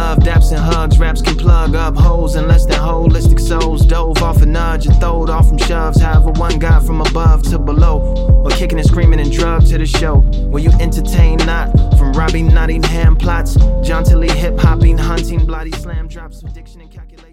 love, daps and hugs. Raps can plug up holes in less than holistic souls. Dove off a nudge and throwed off from shoves. However, one got from above to below, or kicking and screaming and drugs to the show. Will you entertain not? From robbing Nottingham plots, jauntily hip-hopping, hunting, bloody slam drops, addiction and